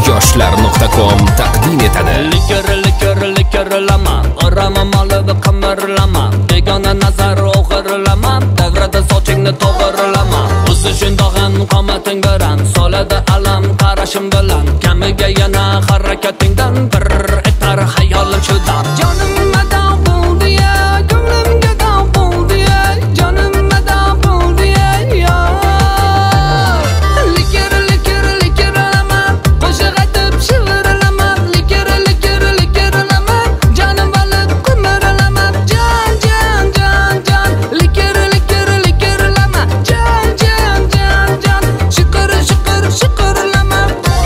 yoshlar.com taqdim etadi. Likirlama, oraman olib qimirlama, begona nazar o'g'irlama, davrada sochingni to'g'irlama. O'zi shundoq ham qomating bilan soladi alam qarashim bilan, kamiga yana harakatingdan bir etar xayolim shundan. Jonim madam bo'ldi ya, ko'nglimga dam bo'ldi ya, jonim madam bo'ldi ya. Likirlama, qo'shiq aytib shivirlama, likirlama, jonim olib qimirlama, jon. Likirlama, jon. Shiqirlama.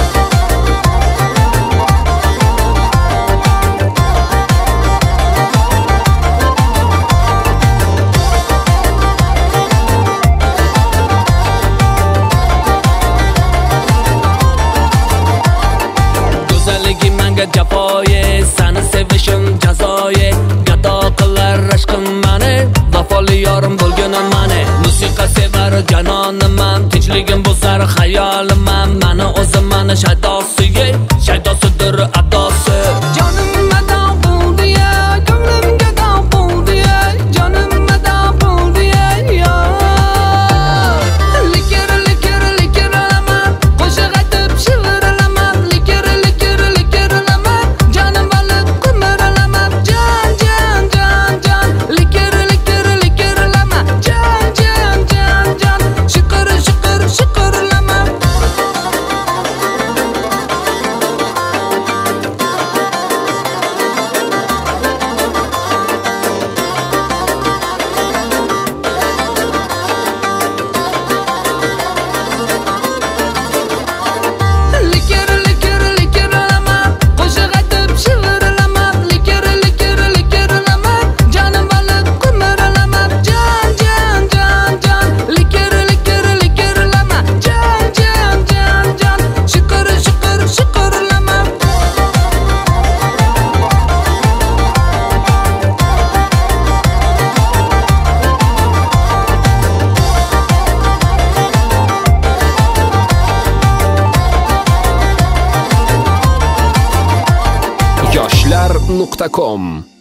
Go'zalligi menga jafoye, seni sevishim jazoye, gado qilar ishqim mani, vafoli yorim bo'lganim mani. Musiqa sevar janonim, tinchligim buzar xayolim, mani o'zim mani shaydosidir adosi. Jonim madam bo'ldi ya, ko'nglimga dam bo'ldi ya, jonim madam bo'ldi ya. Likirlama, qo'shiq aytib shivirlama, likirlama, jonim olib qimirlama, jon. Likirlama, jon. Shiqirlama. Likirlama, qo'shiq aytib shivirlama, likirlama, jonim olib qimirlama, jon. Likirlama, jon. Shiqirlama. yoshlar.com